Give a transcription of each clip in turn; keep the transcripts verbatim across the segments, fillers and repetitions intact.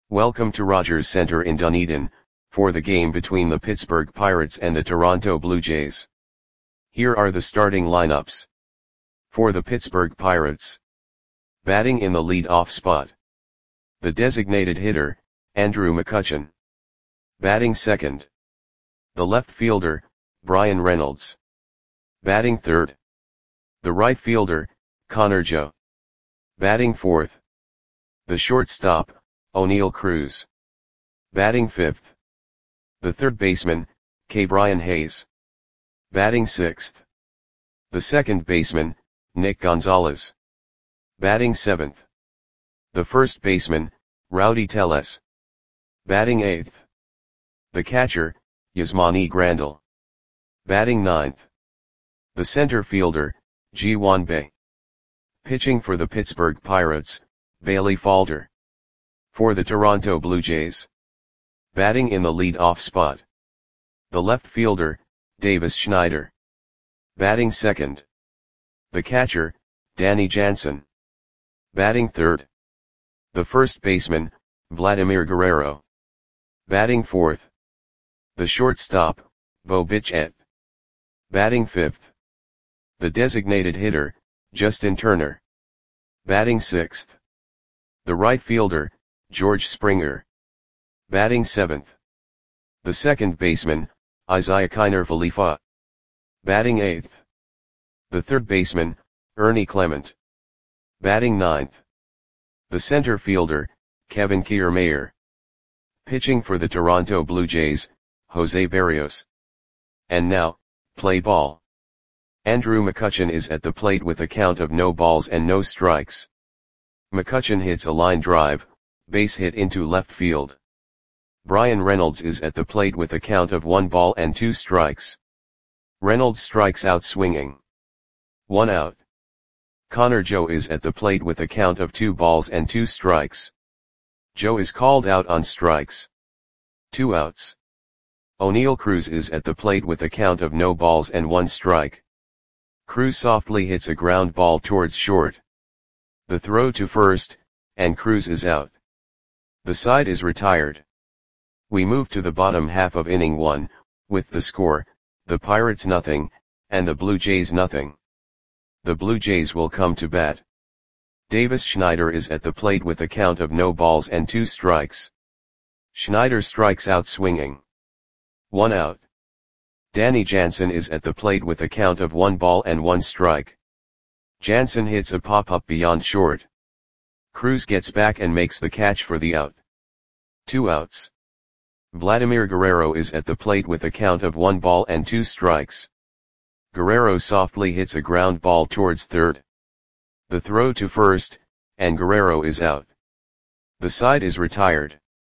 Welcome to Rogers Center in Dunedin, for the game between the Pittsburgh Pirates and the Toronto Blue Jays. Here are the starting lineups. For the Pittsburgh Pirates. Batting in the lead-off spot. The designated hitter, Andrew McCutchen. Batting second. The left fielder, Bryan Reynolds. Batting third. The right fielder, Connor Joe. Batting fourth. The shortstop, Oneil Cruz. Batting fifth. The third baseman, Ke'Bryan Hayes. Batting sixth. The second baseman, Nick Gonzalez. Batting seventh. The first baseman, Rowdy Tellez. Batting eighth. The catcher, Yasmani Grandal. Batting ninth. The center fielder, Ji-hwan Bae. Pitching for the Pittsburgh Pirates, Bailey Falter. For the Toronto Blue Jays. Batting in the lead-off spot. The left fielder, Davis Schneider. Batting second. The catcher, Danny Jansen. Batting third. The first baseman, Vladimir Guerrero. Batting fourth. The shortstop, Bo Bichette. Batting fifth. The designated hitter, Justin Turner. Batting sixth. The right fielder, George Springer. Batting seventh. The second baseman, Isiah Kiner-Falefa. Batting eighth. The third baseman, Ernie Clement. Batting ninth. The center fielder, Kevin Kiermaier. Pitching for the Toronto Blue Jays, Jose Berrios. And now, play ball. Andrew McCutchen is at the plate with a count of no balls and no strikes. McCutchen hits a line drive, base hit into left field. Bryan Reynolds is at the plate with a count of one ball and two strikes. Reynolds strikes out swinging. One out. Connor Joe is at the plate with a count of two balls and two strikes. Joe is called out on strikes. Two outs. Oneil Cruz is at the plate with a count of no balls and one strike. Cruz softly hits a ground ball towards short. The throw to first, and Cruz is out. The side is retired. We move to the bottom half of inning one, with the score, the Pirates nothing, and the Blue Jays nothing. The Blue Jays will come to bat. Davis Schneider is at the plate with a count of no balls and two strikes. Schneider strikes out swinging. One out. Danny Jansen is at the plate with a count of one ball and one strike. Jansen hits a pop-up beyond short. Cruz gets back and makes the catch for the out. Two outs. Vladimir Guerrero is at the plate with a count of one ball and two strikes. Guerrero softly hits a ground ball towards third. The throw to first, and Guerrero is out. The side is retired.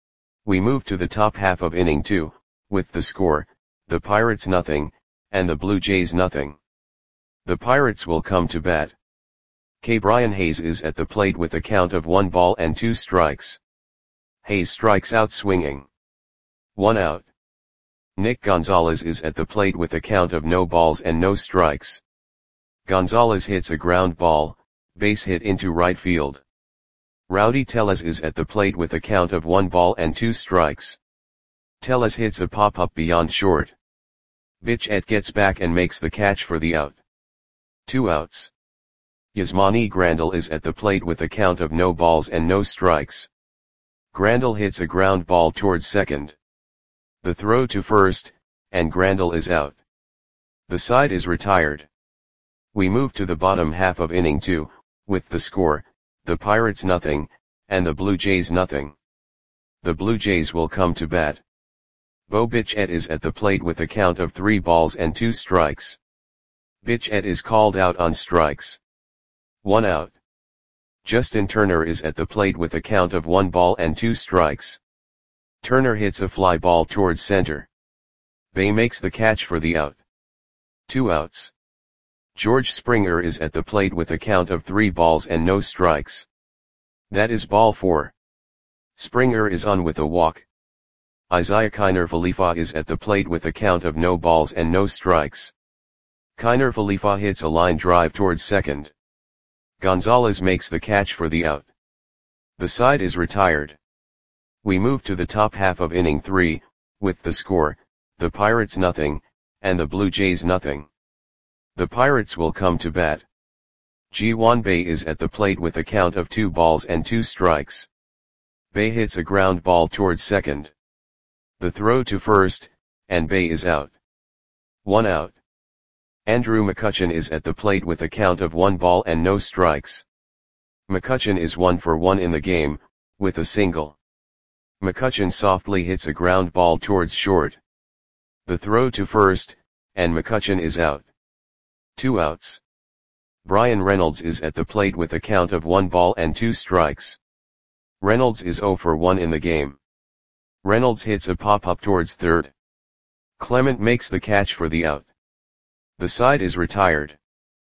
We move to the top half of inning two, with the score, the Pirates nothing, and the Blue Jays nothing. The Pirates will come to bat. Ke'Bryan Hayes is at the plate with a count of one ball and two strikes. Hayes strikes out swinging. One out. Nick Gonzalez is at the plate with a count of no balls and no strikes. Gonzalez hits a ground ball, base hit into right field. Rowdy Tellez is at the plate with a count of one ball and two strikes. Tellez hits a pop-up beyond short. Bichette gets back and makes the catch for the out. Two outs. Yasmani Grandal is at the plate with a count of no balls and no strikes. Grandal hits a ground ball towards second. The throw to first, and Grandal is out. The side is retired. We move to the bottom half of inning two, with the score, the Pirates nothing, and the Blue Jays nothing. The Blue Jays will come to bat. Bo Bichette is at the plate with a count of three balls and two strikes. Bichette is called out on strikes. One out. Justin Turner is at the plate with a count of one ball and two strikes. Turner hits a fly ball towards center. Bae makes the catch for the out. Two outs. George Springer is at the plate with a count of three balls and no strikes. That is ball four. Springer is on with a walk. Isiah Kiner-Falefa is at the plate with a count of no balls and no strikes. Kiner-Falefa hits a line drive towards second. Gonzalez makes the catch for the out. The side is retired. We move to the top half of inning three, with the score, the Pirates nothing, and the Blue Jays nothing. The Pirates will come to bat. Ji-hwan Bae is at the plate with a count of two balls and two strikes. Bae hits a ground ball towards second. The throw to first, and Bae is out. One out. Andrew McCutchen is at the plate with a count of one ball and no strikes. McCutchen is one for one in the game, with a single. McCutchen softly hits a ground ball towards short. The throw to first, and McCutchen is out. Two outs. Bryan Reynolds is at the plate with a count of one ball and two strikes. Reynolds is zero for one in the game. Reynolds hits a pop-up towards third. Clement makes the catch for the out. The side is retired.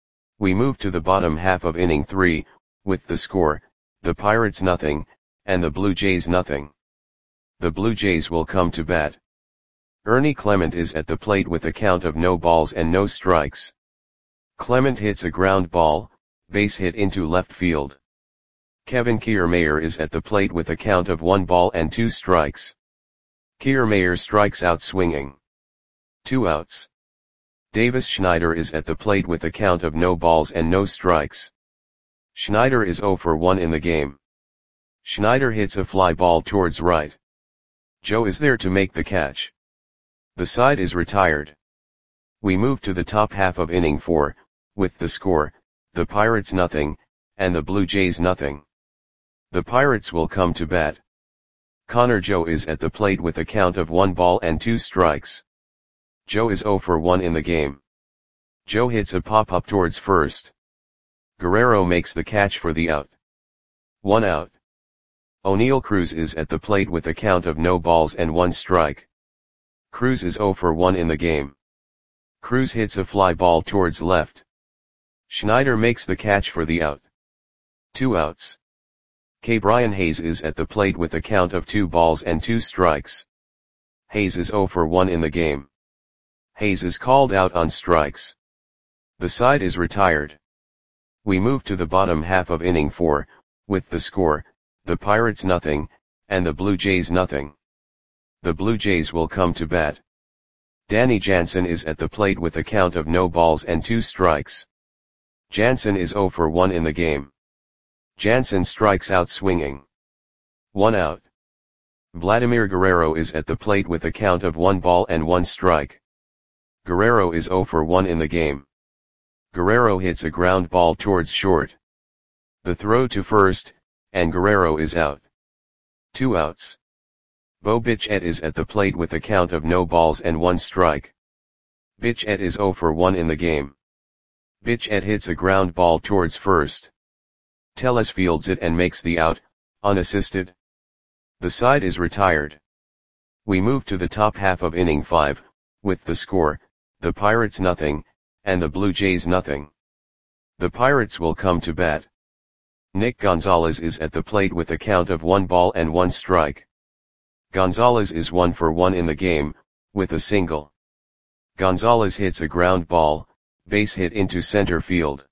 We move to the bottom half of inning three, with the score, the Pirates nothing, and the Blue Jays nothing. The Blue Jays will come to bat. Ernie Clement is at the plate with a count of no balls and no strikes. Clement hits a ground ball, base hit into left field. Kevin Kiermaier is at the plate with a count of one ball and two strikes. Kiermaier strikes out swinging. Two outs. Davis Schneider is at the plate with a count of no balls and no strikes. Schneider is zero for one in the game. Schneider hits a fly ball towards right. Joe is there to make the catch. The side is retired. We move to the top half of inning four, with the score, the Pirates nothing, and the Blue Jays nothing. The Pirates will come to bat. Connor Joe is at the plate with a count of one ball and two strikes. Joe is zero for one in the game. Joe hits a pop-up towards first. Guerrero makes the catch for the out. One out. O'Neal Cruz is at the plate with a count of no balls and one strike. Cruz is zero for one in the game. Cruz hits a fly ball towards left. Schneider makes the catch for the out. Two outs. K. Brian Hayes is at the plate with a count of two balls and two strikes. Hayes is zero for one in the game. Hayes is called out on strikes. The side is retired. We move to the bottom half of inning four, with the score, the Pirates nothing, and the Blue Jays nothing. The Blue Jays will come to bat. Danny Jansen is at the plate with a count of no balls and two strikes. Jansen is zero for one in the game. Jansen strikes out swinging. One out. Vladimir Guerrero is at the plate with a count of one ball and one strike. Guerrero is zero for one in the game. Guerrero hits a ground ball towards short. The throw to first, and Guerrero is out. Two outs. Bo Bichette is at the plate with a count of no balls and one strike. Bichette is zero for one in the game. Bichette hits a ground ball towards first. Tellez fields it and makes the out, unassisted. The side is retired. We move to the top half of inning five, with the score, the Pirates nothing, and the Blue Jays nothing. The Pirates will come to bat. Nick Gonzalez is at the plate with a count of one ball and one strike. Gonzalez is one for one in the game, with a single. Gonzalez hits a ground ball, base hit into center field.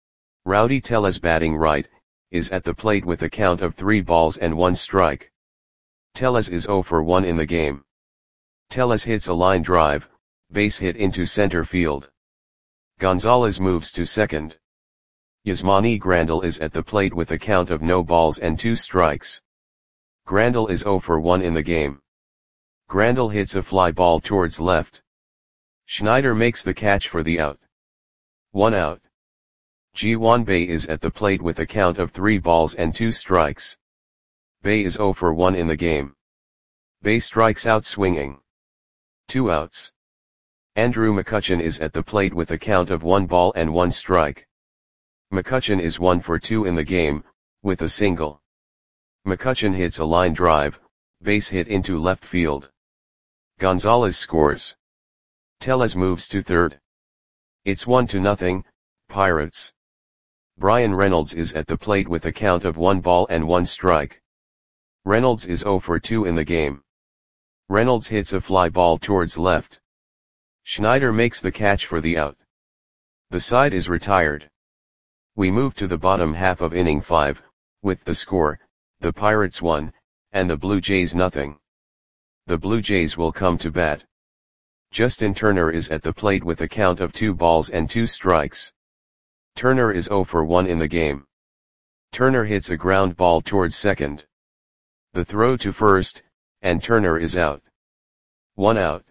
Rowdy Tellez, batting right, is at the plate with a count of three balls and one strike. Tellez is zero for one in the game. Tellez hits a line drive, base hit into center field. Gonzalez moves to second. Yasmani Grandal is at the plate with a count of no balls and two strikes. Grandal is zero for one in the game. Grandal hits a fly ball towards left. Schneider makes the catch for the out. One out. Ji-hwan Bae is at the plate with a count of three balls and two strikes. Bae is zero for one in the game. Bae strikes out swinging. Two outs. Andrew McCutchen is at the plate with a count of one ball and one strike. McCutchen is one for two in the game, with a single. McCutchen hits a line drive, base hit into left field. Gonzalez scores. Tellez moves to third. It's one to nothing, Pirates. Bryan Reynolds is at the plate with a count of one ball and one strike. Reynolds is zero for two in the game. Reynolds hits a fly ball towards left. Schneider makes the catch for the out. The side is retired. We move to the bottom half of inning five, with the score, the Pirates one, and the Blue Jays nothing. The Blue Jays will come to bat. Justin Turner is at the plate with a count of two balls and two strikes. Turner is zero for one in the game. Turner hits a ground ball towards second. The throw to first, and Turner is out. One out.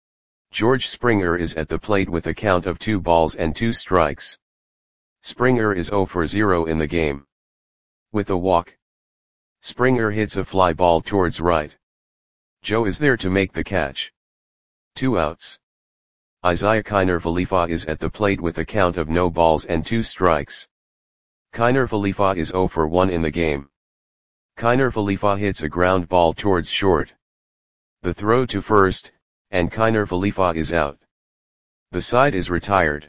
George Springer is at the plate with a count of two balls and two strikes. Springer is zero for zero in the game. With a walk, Springer hits a fly ball towards right. Joe is there to make the catch. Two outs. Isiah Kiner-Falefa is at the plate with a count of no balls and two strikes. Kiner-Falefa is zero for one in the game. Kiner-Falefa hits a ground ball towards short. The throw to first, and Kiner-Falefa is out. The side is retired.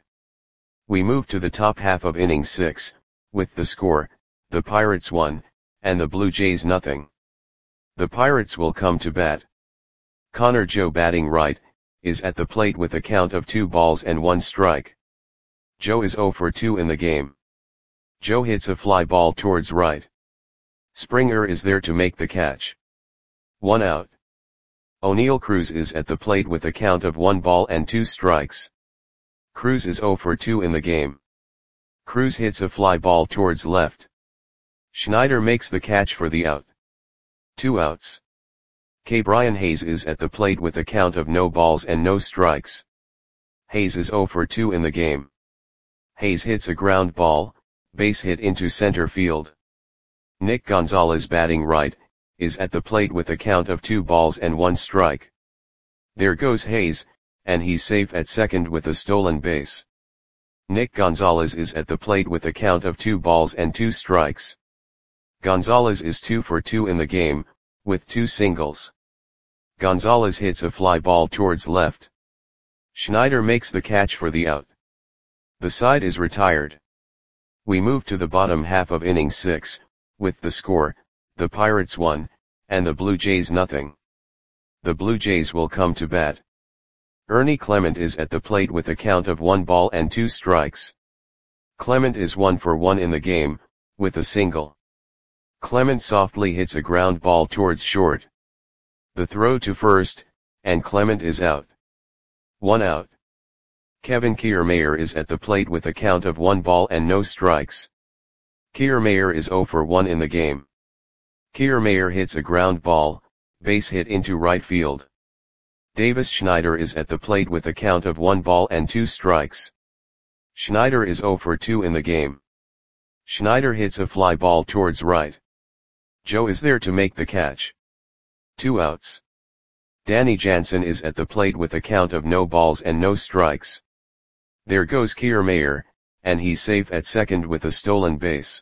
We move to the top half of inning six, with the score, the Pirates one, and the Blue Jays nothing. The Pirates will come to bat. Connor Joe batting right, is at the plate with a count of two balls and one strike. Joe is zero for two in the game. Joe hits a fly ball towards right. Springer is there to make the catch. One out. O'Neal Cruz is at the plate with a count of one ball and two strikes. Cruz is zero for two in the game. Cruz hits a fly ball towards left. Schneider makes the catch for the out. Two outs. K. Brian Hayes is at the plate with a count of no balls and no strikes. Hayes is zero for two in the game. Hayes hits a ground ball, base hit into center field. Nick Gonzalez batting right, is at the plate with a count of two balls and one strike. There goes Hayes, and he's safe at second with a stolen base. Nick Gonzalez is at the plate with a count of two balls and two strikes. Gonzalez is two for two in the game, with two singles. Gonzalez hits a fly ball towards left. Schneider makes the catch for the out. The side is retired. We move to the bottom half of inning six, with the score, the Pirates one, and the Blue Jays nothing. The Blue Jays will come to bat. Ernie Clement is at the plate with a count of one ball and two strikes. Clement is one for one in the game, with a single. Clement softly hits a ground ball towards short. The throw to first, and Clement is out. One out. Kevin Kiermaier is at the plate with a count of one ball and no strikes. Kiermaier is zero for one in the game. Kiermaier hits a ground ball, base hit into right field. Davis Schneider is at the plate with a count of one ball and two strikes. Schneider is zero for two in the game. Schneider hits a fly ball towards right. Joe is there to make the catch. Two outs. Danny Jansen is at the plate with a count of no balls and no strikes. There goes Kiermaier, and he's safe at second with a stolen base.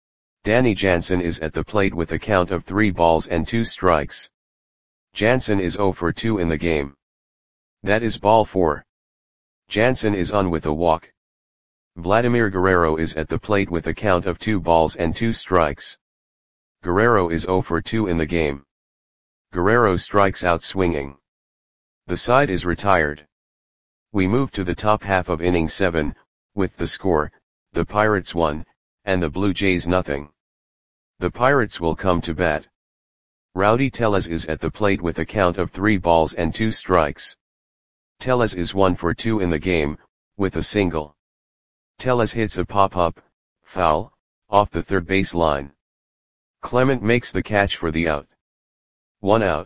Danny Jansen is at the plate with a count of three balls and two strikes. Jansen is zero for two in the game. That is ball four. Jansen is on with a walk. Vladimir Guerrero is at the plate with a count of two balls and two strikes. Guerrero is zero for two in the game. Guerrero strikes out swinging. The side is retired. We move to the top half of inning seven, with the score, the Pirates one, and the Blue Jays nothing. The Pirates will come to bat. Rowdy Tellez is at the plate with a count of three balls and two strikes. Tellez is one for two in the game, with a single. Tellez hits a pop-up, foul, off the third base line. Clement makes the catch for the out. One out.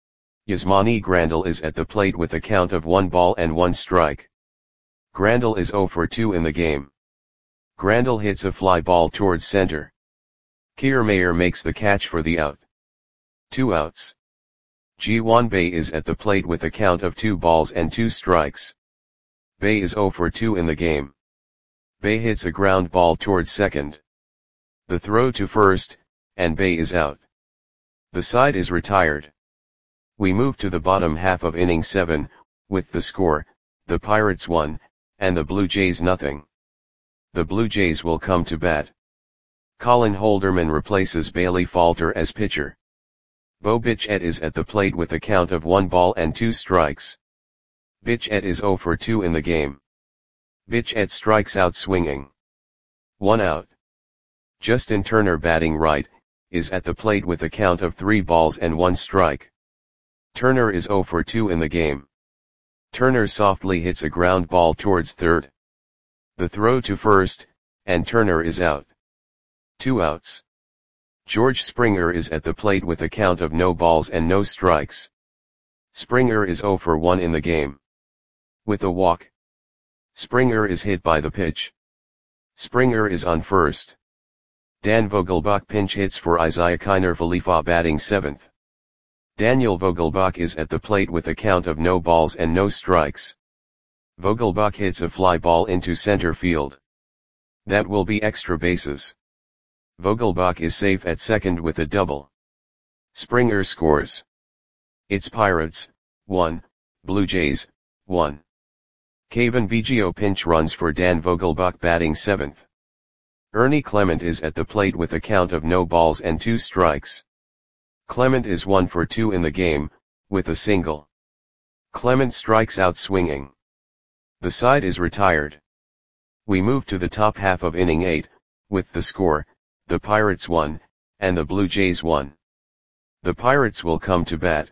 Yasmani Grandal is at the plate with a count of one ball and one strike. Grandal is zero for two in the game. Grandal hits a fly ball towards center. Kiermaier makes the catch for the out. Two outs. Ji-hwan Bae is at the plate with a count of two balls and two strikes. Bae is zero for two in the game. Bae hits a ground ball towards second. The throw to first, and Bae is out. The side is retired. We move to the bottom half of inning seven, with the score, the Pirates one, and the Blue Jays nothing. The Blue Jays will come to bat. Colin Holderman replaces Bailey Falter as pitcher. Bo Bichette is at the plate with a count of one ball and two strikes. Bichette is zero for two in the game. Bichette strikes out swinging. One out. Justin Turner batting right, is at the plate with a count of three balls and one strike. Turner is zero for two in the game. Turner softly hits a ground ball towards third. The throw to first, and Turner is out. Two outs. George Springer is at the plate with a count of no balls and no strikes. Springer is zero for one in the game. With a walk. Springer is hit by the pitch. Springer is on first. Dan Vogelbach pinch hits for Isaiah Kiner Falefa batting seventh. Daniel Vogelbach is at the plate with a count of no balls and no strikes. Vogelbach hits a fly ball into center field. That will be extra bases. Vogelbach is safe at second with a double. Springer scores. It's Pirates, one, Blue Jays, one. Kevin Biggio pinch runs for Dan Vogelbach batting seventh. Ernie Clement is at the plate with a count of no balls and two strikes. Clement is one for two in the game, with a single. Clement strikes out swinging. The side is retired. We move to the top half of inning eight, with the score, the Pirates one, and the Blue Jays one. The Pirates will come to bat.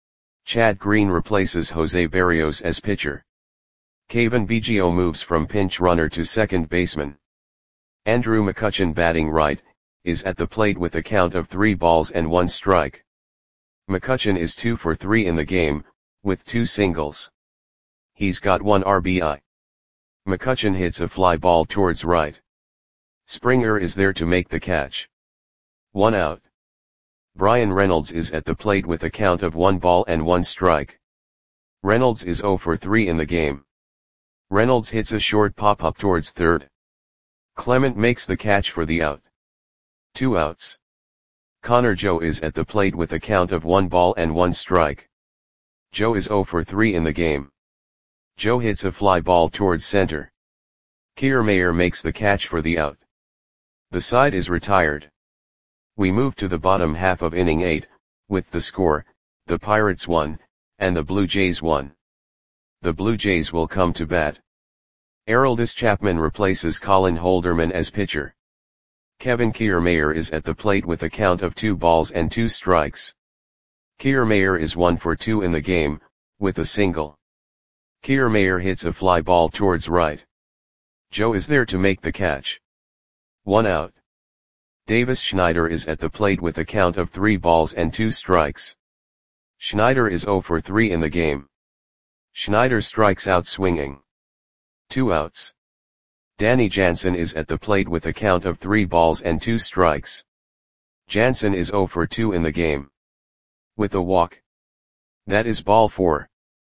Chad Green replaces Jose Berrios as pitcher. Kevin Biggio moves from pinch runner to second baseman. Andrew McCutchen batting right, is at the plate with a count of three balls and one strike. McCutchen is two for three in the game, with two singles. He's got one R B I. McCutchen hits a fly ball towards right. Springer is there to make the catch. One out. Brian Reynolds is at the plate with a count of one ball and one strike. Reynolds is zero for three in the game. Reynolds hits a short pop-up towards third. Clement makes the catch for the out. Two outs. Connor Joe is at the plate with a count of one ball and one strike. Joe is zero for three in the game. Joe hits a fly ball towards center. Kiermaier makes the catch for the out. The side is retired. We move to the bottom half of inning eight, with the score, the Pirates one, and the Blue Jays one. The Blue Jays will come to bat. Aroldis Chapman replaces Colin Holderman as pitcher. Kevin Kiermaier is at the plate with a count of two balls and two strikes. Kiermaier is one for two in the game, with a single. Kiermaier hits a fly ball towards right. Joe is there to make the catch. One out. Davis Schneider is at the plate with a count of three balls and two strikes. Schneider is zero for three in the game. Schneider strikes out swinging. Two outs. Danny Jansen is at the plate with a count of three balls and two strikes. Jansen is zero for two in the game. With a walk. That is ball four.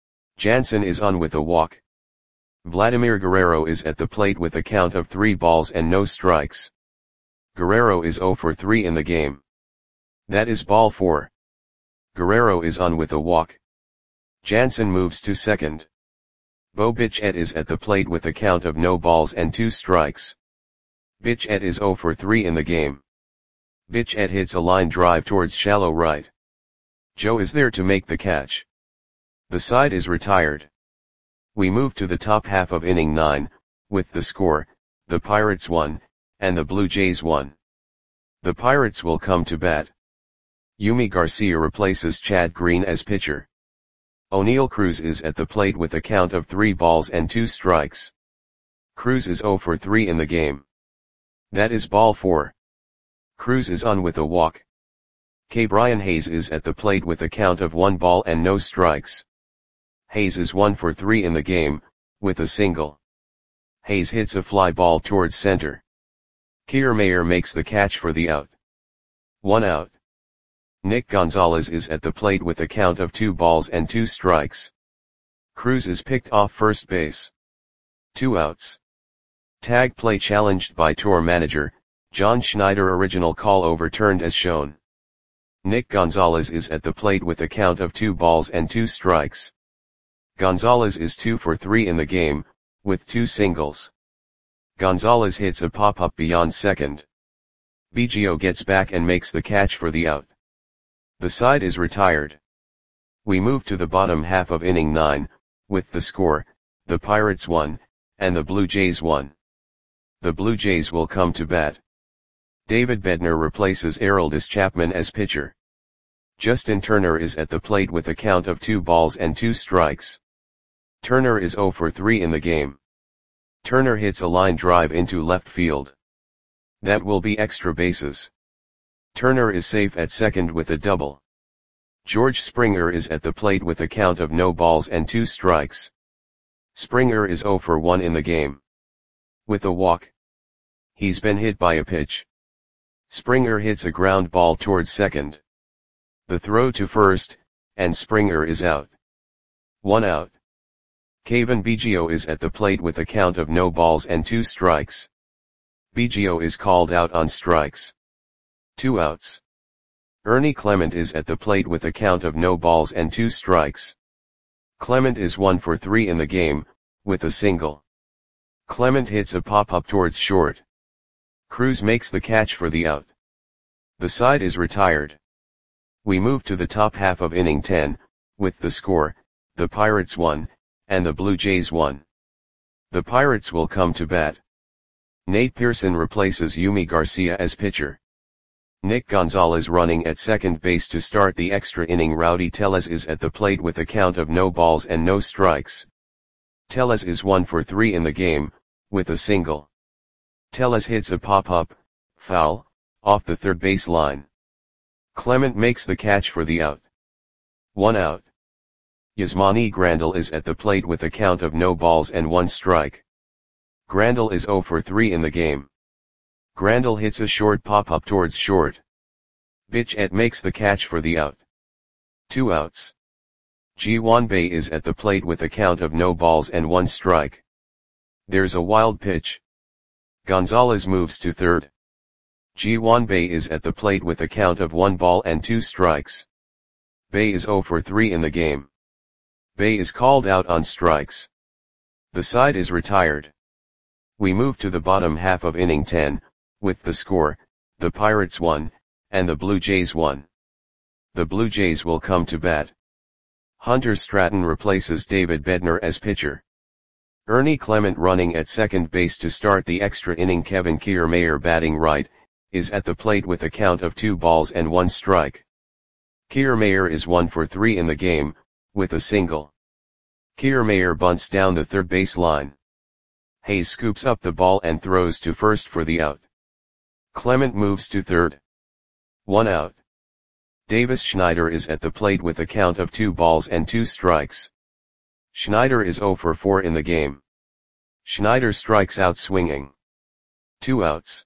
Jansen is on with a walk. Vladimir Guerrero is at the plate with a count of three balls and no strikes. Guerrero is zero for three in the game. That is ball four. Guerrero is on with a walk. Jansen moves to second. Bo Bichette is at the plate with a count of no balls and two strikes. Bichette is zero for three in the game. Bichette hits a line drive towards shallow right. Joe is there to make the catch. The side is retired. We move to the top half of inning nine, with the score, the Pirates one, and the Blue Jays one. The Pirates will come to bat. Yumi Garcia replaces Chad Green as pitcher. O'Neal Cruz is at the plate with a count of three balls and two strikes. Cruz is zero for three in the game. That is ball four. Cruz is on with a walk. K. Brian Hayes is at the plate with a count of one ball and no strikes. Hayes is one for three in the game, with a single. Hayes hits a fly ball towards center. Kiermaier makes the catch for the out. One out. Nick Gonzalez is at the plate with a count of two balls and two strikes. Cruz is picked off first base. Two outs. Tag play challenged by tour manager, John Schneider. Original call overturned as shown. Nick Gonzalez is at the plate with a count of two balls and two strikes. Gonzalez is two for three in the game, with two singles. Gonzalez hits a pop-up beyond second. Biggio gets back and makes the catch for the out. The side is retired. We move to the bottom half of inning nine, with the score, the Pirates one, and the Blue Jays one. The Blue Jays will come to bat. David Bednar replaces Aroldis Chapman as pitcher. Justin Turner is at the plate with a count of two balls and two strikes. Turner is zero for three in the game. Turner hits a line drive into left field. That will be extra bases. Turner is safe at second with a double. George Springer is at the plate with a count of no balls and two strikes. Springer is zero for one in the game. With a walk. He's been hit by a pitch. Springer hits a ground ball towards second. The throw to first, and Springer is out. One out. Cavan Biggio is at the plate with a count of no balls and two strikes. Biggio is called out on strikes. Two outs. Ernie Clement is at the plate with a count of no balls and two strikes. Clement is one for three in the game, with a single. Clement hits a pop-up towards short. Cruz makes the catch for the out. The side is retired. We move to the top half of inning ten, with the score, the Pirates won, and the Blue Jays won. The Pirates will come to bat. Nate Pearson replaces Yumi Garcia as pitcher. Nick Gonzalez running at second base to start the extra inning. Rowdy Tellez is at the plate with a count of no balls and no strikes. Tellez is one for three in the game, with a single. Tellez hits a pop-up, foul, off the third base line. Clement makes the catch for the out. One out. Yasmani Grandal is at the plate with a count of no balls and one strike. Grandal is zero for three in the game. Grandal hits a short pop-up towards short. Bichette makes the catch for the out. Two outs. Ji-hwan Bae is at the plate with a count of no balls and one strike. There's a wild pitch. Gonzalez moves to third. Ji-hwan Bae is at the plate with a count of one ball and two strikes. Bae is zero for three in the game. Bae is called out on strikes. The side is retired. We move to the bottom half of inning ten, with the score, the Pirates won, and the Blue Jays won. The Blue Jays will come to bat. Hunter Stratton replaces David Bednar as pitcher. Ernie Clement running at second base to start the extra inning. Kevin Kiermaier batting right, is at the plate with a count of two balls and one strike. Kiermaier is one for three in the game, with a single. Kiermaier bunts down the third base line. Hayes scoops up the ball and throws to first for the out. Clement moves to third. One out. Davis Schneider is at the plate with a count of two balls and two strikes. Schneider is zero for four in the game. Schneider strikes out swinging. Two outs.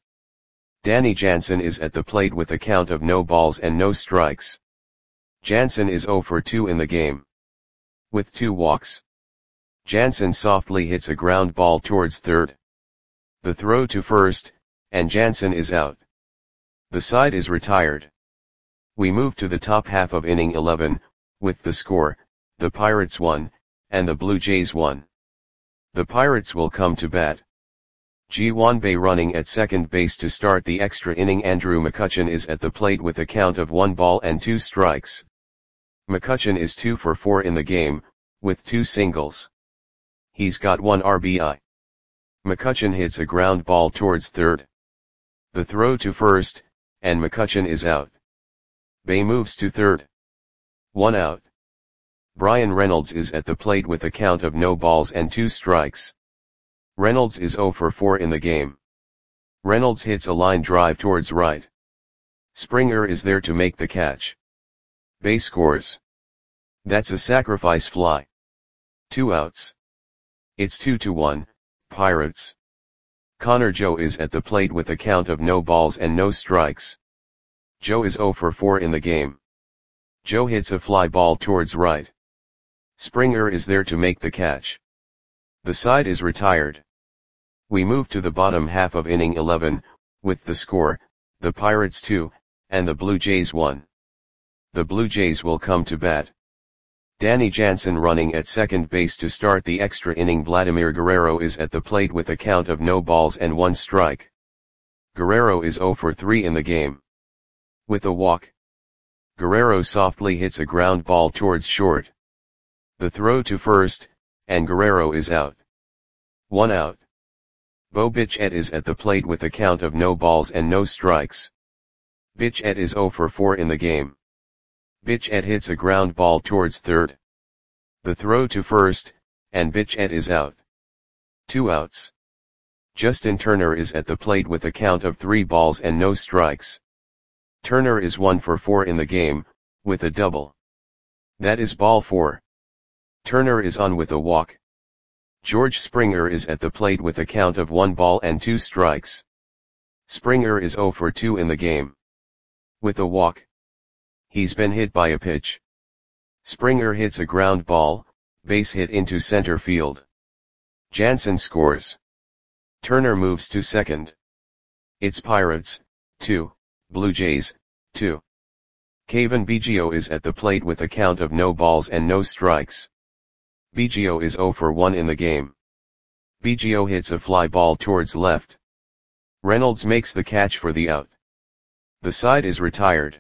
Danny Jansen is at the plate with a count of no balls and no strikes. Jansen is zero for two in the game. With two walks. Jansen softly hits a ground ball towards third. The throw to first, and Jansen is out. The side is retired. We move to the top half of inning eleven, with the score, the Pirates won, and the Blue Jays won. The Pirates will come to bat. Ji-hwan Bae running at second base to start the extra inning. Andrew McCutchen is at the plate with a count of one ball and two strikes. McCutchen is two for four in the game, with two singles. He's got one R B I. McCutchen hits a ground ball towards third. The throw to first, and McCutchen is out. Bae moves to third. One out. Brian Reynolds is at the plate with a count of no balls and two strikes. Reynolds is zero for four in the game. Reynolds hits a line drive towards right. Springer is there to make the catch. Bae scores. That's a sacrifice fly. Two outs. It's two to one, Pirates. Connor Joe is at the plate with a count of no balls and no strikes. Joe is zero for four in the game. Joe hits a fly ball towards right. Springer is there to make the catch. The side is retired. We move to the bottom half of inning eleven, with the score, the Pirates two, and the Blue Jays one. The Blue Jays will come to bat. Danny Jansen running at second base to start the extra inning. Vladimir Guerrero is at the plate with a count of no balls and one strike. Guerrero is zero for three in the game. With a walk. Guerrero softly hits a ground ball towards short. The throw to first, and Guerrero is out. One out. Bo Bichette is at the plate with a count of no balls and no strikes. Bichette is zero for four in the game. Bichette hits a ground ball towards third. The throw to first, and Bichette is out. Two outs. Justin Turner is at the plate with a count of three balls and no strikes. Turner is one for four in the game, with a double. That is ball four. Turner is on with a walk. George Springer is at the plate with a count of one ball and two strikes. Springer is zero for two in the game. With a walk. He's been hit by a pitch. Springer hits a ground ball, base hit into center field. Jansen scores. Turner moves to second. It's Pirates, two, Blue Jays, two. Kevin Biggio is at the plate with a count of no balls and no strikes. Biggio is zero for one in the game. Biggio hits a fly ball towards left. Reynolds makes the catch for the out. The side is retired.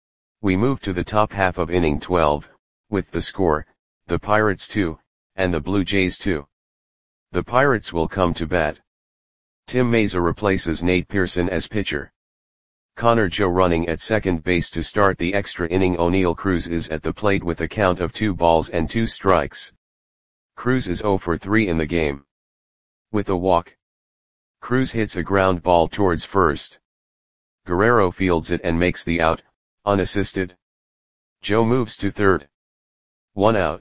We move to the top half of inning twelve, with the score, the Pirates two, and the Blue Jays two. The Pirates will come to bat. Tim Mayza replaces Nate Pearson as pitcher. Connor Joe running at second base to start the extra inning. O'Neal Cruz is at the plate with a count of two balls and two strikes. Cruz is zero for three in the game. With a walk. Cruz hits a ground ball towards first. Guerrero fields it and makes the out, unassisted. Joe moves to third. One out.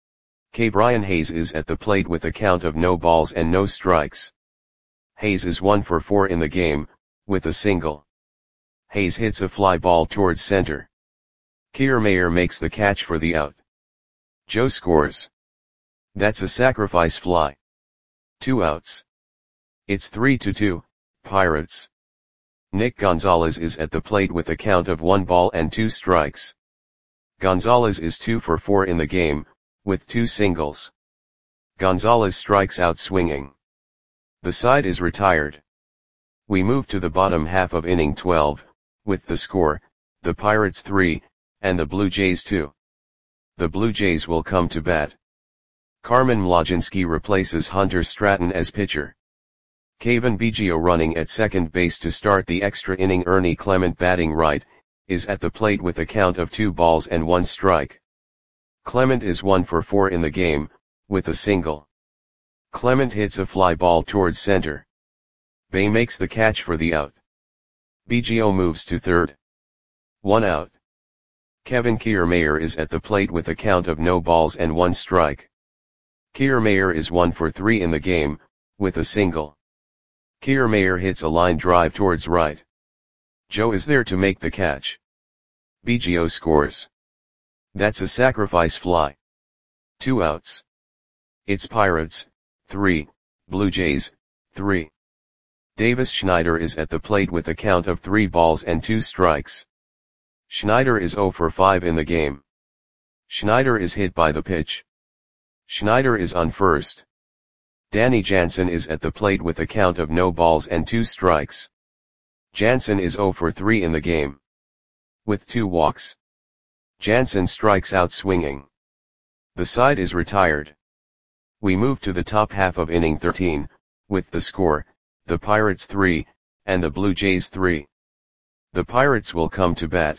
K. Brian Hayes is at the plate with a count of no balls and no strikes. Hayes is one for four in the game, with a single. Hayes hits a fly ball towards center. Kiermaier makes the catch for the out. Joe scores. That's a sacrifice fly. Two outs. It's three to two, Pirates. Nick Gonzalez is at the plate with a count of one ball and two strikes. Gonzalez is two for four in the game, with two singles. Gonzalez strikes out swinging. The side is retired. We move to the bottom half of inning twelve, with the score, the Pirates three, and the Blue Jays two. The Blue Jays will come to bat. Carmen Mlodzinski replaces Hunter Stratton as pitcher. Kevin Biggio running at second base to start the extra inning. Ernie Clement batting right, is at the plate with a count of two balls and one strike. Clement is one for four in the game, with a single. Clement hits a fly ball towards center. Bay makes the catch for the out. Biggio moves to third. One out. Kevin Kiermaier is at the plate with a count of no balls and one strike. Kiermaier is one for three in the game, with a single. Kiermaier hits a line drive towards right. Joe is there to make the catch. Biggio scores. That's a sacrifice fly. Two outs. It's Pirates, three, Blue Jays, three. Davis Schneider is at the plate with a count of three balls and two strikes. Schneider is zero for five in the game. Schneider is hit by the pitch. Schneider is on first. Danny Jansen is at the plate with a count of no balls and two strikes. Jansen is zero for three in the game. With two walks. Jansen strikes out swinging. The side is retired. We move to the top half of inning thirteen, with the score, the Pirates three, and the Blue Jays three. The Pirates will come to bat.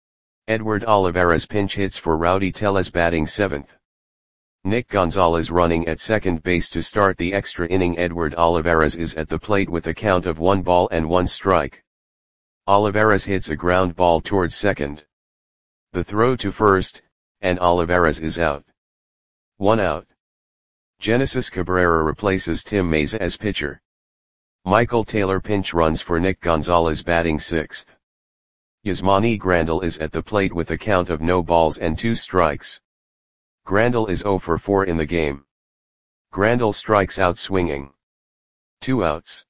Edward Olivares pinch hits for Rowdy Tellez batting seventh. Nick Gonzalez running at second base to start the extra inning. Edward Olivares is at the plate with a count of one ball and one strike. Olivares hits a ground ball towards second. The throw to first, and Olivares is out. One out. Genesis Cabrera replaces Tim Mayza as pitcher. Michael Taylor pinch runs for Nick Gonzalez batting sixth. Yasmani Grandal is at the plate with a count of no balls and two strikes. Grandal is zero for four in the game. Grandal strikes out swinging. Two outs.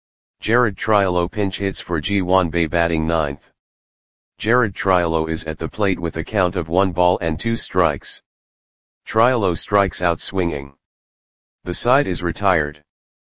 Jared Triolo pinch hits for Ji Wan Bae batting ninth. Jared Triolo is at the plate with a count of one ball and two strikes. Triolo strikes out swinging. The side is retired.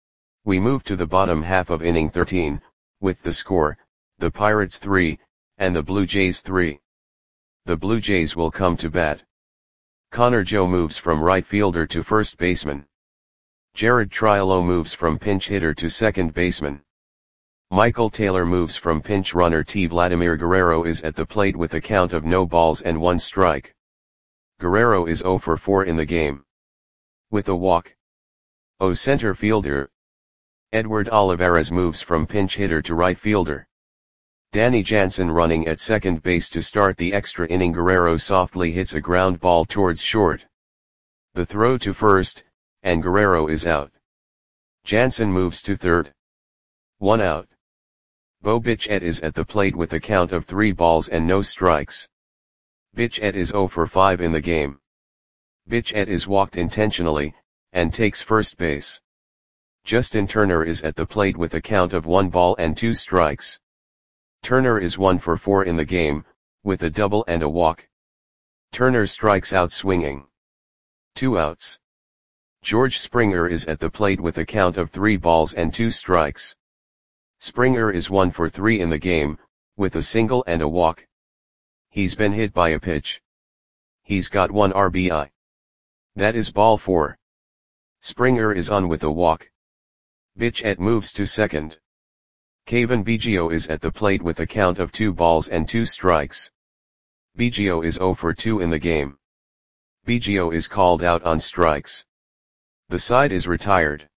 We move to the bottom half of inning thirteen, with the score, the Pirates three, and the Blue Jays three. The Blue Jays will come to bat. Connor Joe moves from right fielder to first baseman. Jared Triolo moves from pinch hitter to second baseman. Michael Taylor moves from pinch runner to Vladimir Guerrero is at the plate with a count of no balls and one strike. Guerrero is zero for four in the game. With a walk. O center fielder. Edward Olivares moves from pinch hitter to right fielder. Danny Jansen running at second base to start the extra inning. Guerrero softly hits a ground ball towards short. The throw to first, and Guerrero is out. Jansen moves to third. One out. Bo Bichette is at the plate with a count of three balls and no strikes. Bichette is zero for five in the game. Bichette is walked intentionally, and takes first base. Justin Turner is at the plate with a count of one ball and two strikes. Turner is one for four in the game, with a double and a walk. Turner strikes out swinging. Two outs. George Springer is at the plate with a count of three balls and two strikes. Springer is one for three in the game, with a single and a walk. He's been hit by a pitch. He's got one R B I. That is ball four. Springer is on with a walk. Bichette moves to second. Cavan Biggio is at the plate with a count of two balls and two strikes. Biggio is zero for two in the game. Biggio is called out on strikes. The side is retired.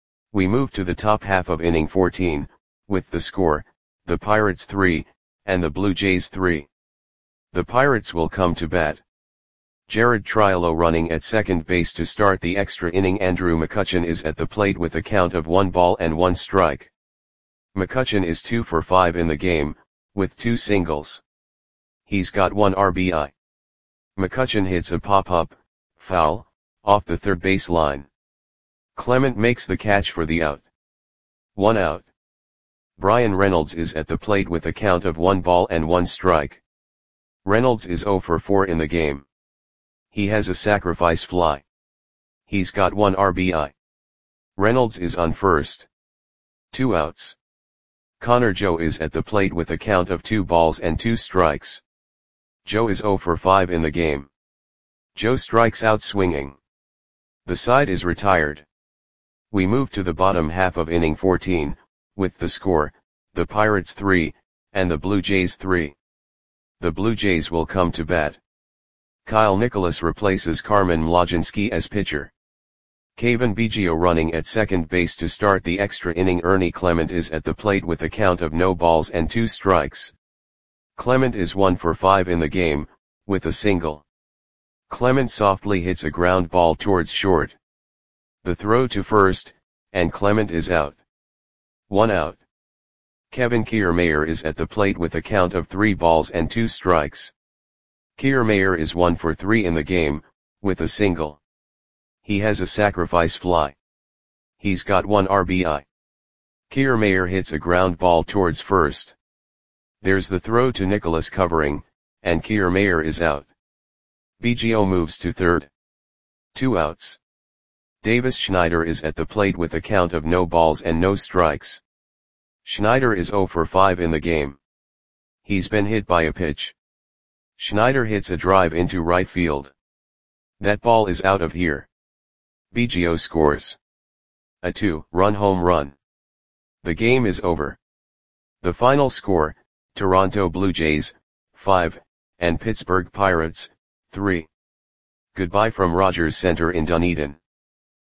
We move to the top half of inning fourteen, with the score, the Pirates three, and the Blue Jays three. The Pirates will come to bat. Jared Triolo running at second base to start the extra inning. Andrew McCutchen is at the plate with a count of one ball and one strike. McCutchen is two for five in the game, with two singles. He's got one R B I. McCutchen hits a pop-up, foul, off the third base line. Clement makes the catch for the out. One out. Brian Reynolds is at the plate with a count of one ball and one strike. Reynolds is zero for four in the game. He has a sacrifice fly. He's got one R B I. Reynolds is on first. Two outs. Connor Joe is at the plate with a count of two balls and two strikes. Joe is zero for five in the game. Joe strikes out swinging. The side is retired. We move to the bottom half of inning fourteen, with the score, the Pirates three, and the Blue Jays three. The Blue Jays will come to bat. Kyle Nicholas replaces Carmen Mlodzinski as pitcher. Cavan Biggio running at second base to start the extra inning. Ernie Clement is at the plate with a count of no balls and two strikes. Clement is one for five in the game, with a single. Clement softly hits a ground ball towards short. The throw to first, and Clement is out. One out. Kevin Kiermaier is at the plate with a count of three balls and two strikes. Kiermaier is one for three in the game, with a single. He has a sacrifice fly. He's got one R B I. Kiermaier hits a ground ball towards first. There's the throw to Nicholas covering, and Kiermaier is out. Biggio moves to third. Two outs. Davis Schneider is at the plate with a count of no balls and no strikes. Schneider is zero for five in the game. He's been hit by a pitch. Schneider hits a drive into right field. That ball is out of here. Biggio scores a two-run home run. The game is over. The final score, Toronto Blue Jays, five, and Pittsburgh Pirates, three. Goodbye from Rogers Center in Dunedin.